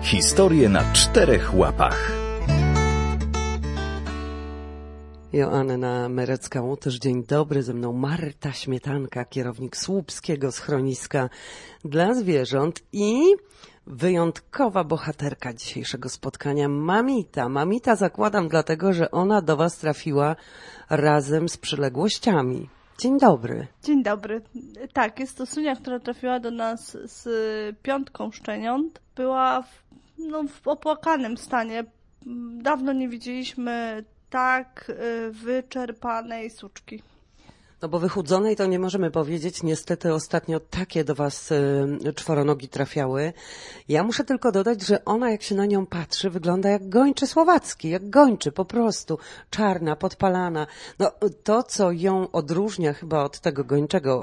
Historie na 4 łapach. Joanna Merecka-Łutysz, dzień dobry. Ze mną Marta Śmietanka, kierownik Słupskiego Schroniska dla Zwierząt i wyjątkowa bohaterka dzisiejszego spotkania, Mamita. Mamita zakładam dlatego, że ona do Was trafiła razem z przyległościami. Dzień dobry. Dzień dobry. Tak, jest to Sunia, która trafiła do nas z 5 szczeniąt. Była w opłakanym stanie. Dawno nie widzieliśmy tak wyczerpanej suczki. No bo wychudzonej to nie możemy powiedzieć. Niestety ostatnio takie do Was czworonogi trafiały. Ja muszę tylko dodać, że ona, jak się na nią patrzy, wygląda jak gończy słowacki, jak gończy po prostu. Czarna, podpalana. No to, co ją odróżnia chyba od tego gończego,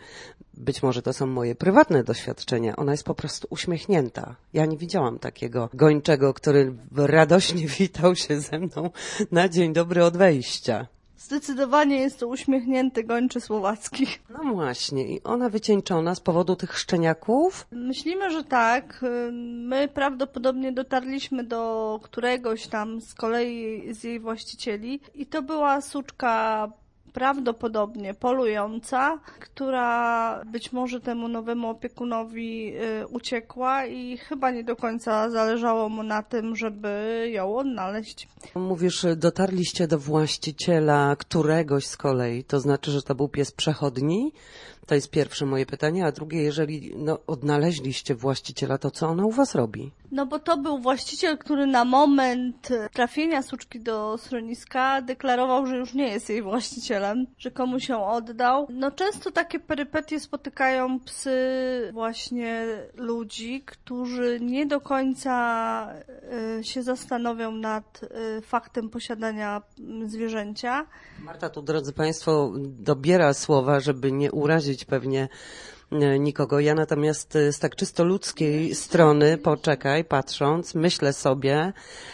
być może to są moje prywatne doświadczenia, ona jest po prostu uśmiechnięta. Ja nie widziałam takiego gończego, który radośnie witał się ze mną na dzień dobry od wejścia. Zdecydowanie jest to uśmiechnięty gończy słowacki. No właśnie, i ona wycieńczona z powodu tych szczeniaków? Myślimy, że tak. My prawdopodobnie dotarliśmy do któregoś tam z kolei z jej właścicieli i to była suczka prawdopodobnie polująca, która być może temu nowemu opiekunowi uciekła i chyba nie do końca zależało mu na tym, żeby ją odnaleźć. Mówisz, dotarliście do właściciela któregoś z kolei, to znaczy, że to był pies przechodni? To jest pierwsze moje pytanie, a drugie, jeżeli odnaleźliście właściciela, to co ona u Was robi? No bo to był właściciel, który na moment trafienia suczki do schroniska deklarował, że już nie jest jej właścicielem, że komuś ją oddał. No często takie perypetie spotykają psy właśnie ludzi, którzy nie do końca się zastanowią nad faktem posiadania zwierzęcia. Marta tu, drodzy Państwo, dobiera słowa, żeby nie urazić pewnie nikogo. Ja natomiast z tak czysto ludzkiej strony, patrząc, myślę sobie,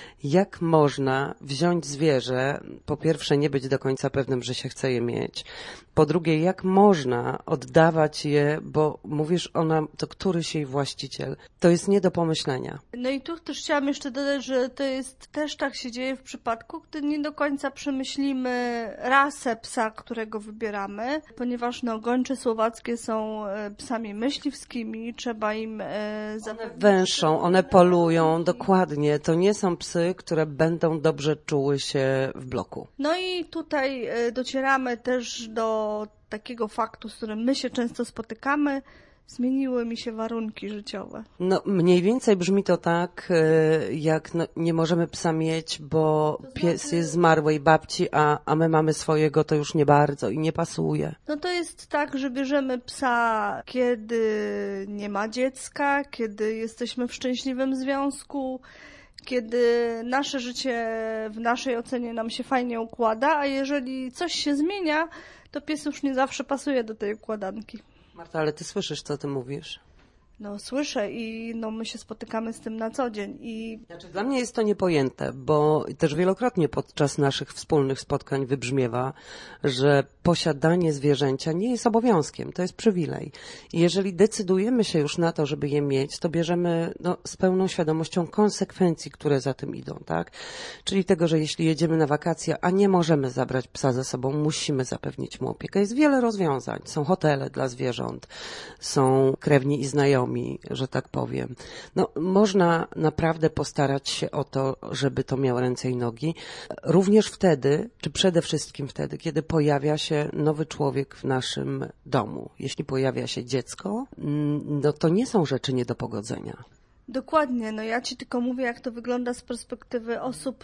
jak można wziąć zwierzę, po pierwsze nie być do końca pewnym, że się chce je mieć, po drugie jak można oddawać je, bo mówisz ona, to któryś jej właściciel, to jest nie do pomyślenia. No i tu też chciałam jeszcze dodać, że to jest też tak się dzieje w przypadku, gdy nie do końca przemyślimy rasę psa, którego wybieramy, ponieważ gończe słowackie są psami myśliwskimi, trzeba im zapewnić. One węszą, one polują, dokładnie, to nie są psy, które będą dobrze czuły się w bloku. No i tutaj docieramy też do takiego faktu, z którym my się często spotykamy. Zmieniły mi się warunki życiowe. No mniej więcej brzmi to tak, jak nie możemy psa mieć, bo pies jest zmarłej babci, a my mamy swojego, to już nie bardzo i nie pasuje. No to jest tak, że bierzemy psa, kiedy nie ma dziecka, kiedy jesteśmy w szczęśliwym związku, kiedy nasze życie w naszej ocenie nam się fajnie układa, a jeżeli coś się zmienia, to pies już nie zawsze pasuje do tej układanki. Marta, ale ty słyszysz, co ty mówisz? No słyszę i my się spotykamy z tym na co dzień. Znaczy, dla mnie jest to niepojęte, bo też wielokrotnie podczas naszych wspólnych spotkań wybrzmiewa, że posiadanie zwierzęcia nie jest obowiązkiem, to jest przywilej. I jeżeli decydujemy się już na to, żeby je mieć, to bierzemy z pełną świadomością konsekwencji, które za tym idą, tak? Czyli tego, że jeśli jedziemy na wakacje, a nie możemy zabrać psa ze sobą, musimy zapewnić mu opiekę. Jest wiele rozwiązań. Są hotele dla zwierząt, są krewni i znajomi, że tak powiem. Można naprawdę postarać się o to, żeby to miało ręce i nogi. Również wtedy, czy przede wszystkim wtedy, kiedy pojawia się nowy człowiek w naszym domu. Jeśli pojawia się dziecko, to nie są rzeczy nie do pogodzenia. Dokładnie, ja Ci tylko mówię, jak to wygląda z perspektywy osób,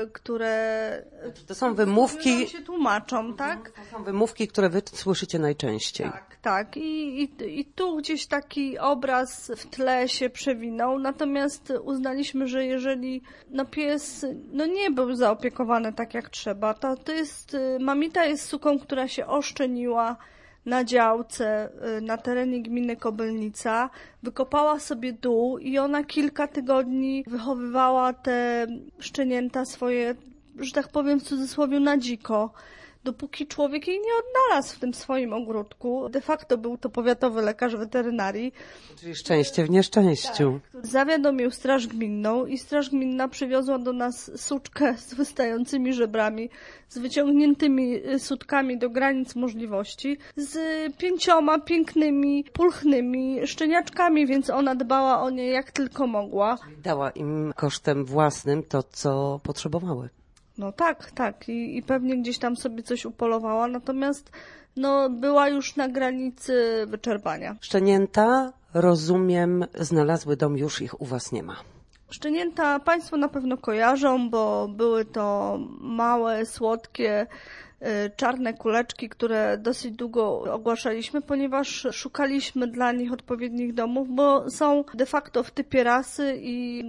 które to są wymówki, się tłumaczą, tak? To są wymówki, które Wy słyszycie najczęściej. Tak. I tu gdzieś taki obraz w tle się przewinął, natomiast uznaliśmy, że jeżeli pies nie był zaopiekowany tak jak trzeba, to jest, Mamita jest suką, która się oszczeniła na działce na terenie gminy Kobylnica, wykopała sobie dół i ona kilka tygodni wychowywała te szczenięta swoje, że tak powiem w cudzysłowie, na dziko. dopóki człowiek jej nie odnalazł w tym swoim ogródku. De facto był to powiatowy lekarz weterynarii. Czyli szczęście w nieszczęściu. Tak, zawiadomił Straż Gminną i Straż Gminna przywiozła do nas suczkę z wystającymi żebrami, z wyciągniętymi sutkami do granic możliwości, z 5 pięknymi, pulchnymi szczeniaczkami, więc ona dbała o nie jak tylko mogła. Dała im kosztem własnym to, co potrzebowały. No tak. I pewnie gdzieś tam sobie coś upolowała, natomiast była już na granicy wyczerpania. Szczenięta, rozumiem, znalazły dom, już ich u was nie ma. Szczenięta Państwo na pewno kojarzą, bo były to małe, słodkie, czarne kuleczki, które dosyć długo ogłaszaliśmy, ponieważ szukaliśmy dla nich odpowiednich domów, bo są de facto w typie rasy i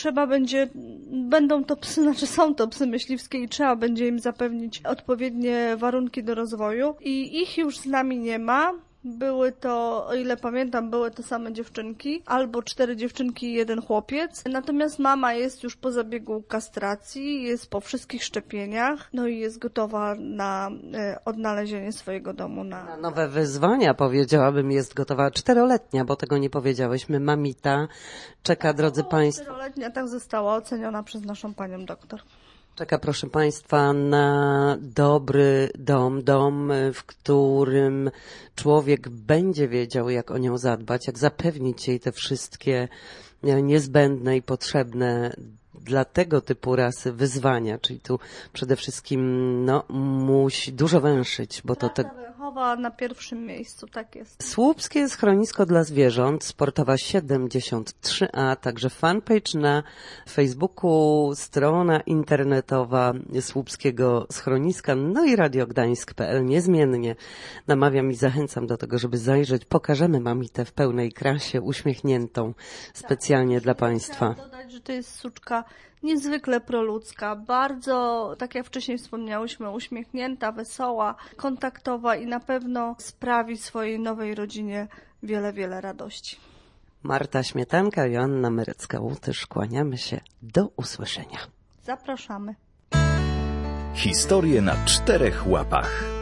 będą to psy, są to psy myśliwskie i trzeba będzie im zapewnić odpowiednie warunki do rozwoju i ich już z nami nie ma. Były to, o ile pamiętam, były to same dziewczynki, albo 4 dziewczynki i 1 chłopiec. Natomiast mama jest już po zabiegu kastracji, jest po wszystkich szczepieniach, i jest gotowa na odnalezienie swojego domu. Na nowe wyzwania, powiedziałabym, jest gotowa 4-letnia, bo tego nie powiedziałyśmy. Mamita czeka, drodzy Państwo. 4-letnia tak została oceniona przez naszą panią doktor. Czeka, proszę Państwa, na dobry dom, w którym człowiek będzie wiedział, jak o nią zadbać, jak zapewnić jej te wszystkie niezbędne i potrzebne dla tego typu rasy wyzwania, czyli tu przede wszystkim musi dużo węszyć, bo to Węchowa na pierwszym miejscu, tak jest. Słupskie Schronisko dla Zwierząt, Sportowa 73A, także fanpage na Facebooku, strona internetowa Słupskiego Schroniska, i radiogdańsk.pl. Niezmiennie namawiam i zachęcam do tego, żeby zajrzeć. Pokażemy Mamitę w pełnej krasie, uśmiechniętą specjalnie dla Państwa. Chciałam dodać, że to jest suczka niezwykle proludzka, bardzo, tak jak wcześniej wspomniałyśmy, uśmiechnięta, wesoła, kontaktowa i na pewno sprawi swojej nowej rodzinie wiele, wiele radości. Marta Śmietanka, Joanna Merecka-Łutysz, kłaniamy się. Do usłyszenia. Zapraszamy. Historie na 4 łapach.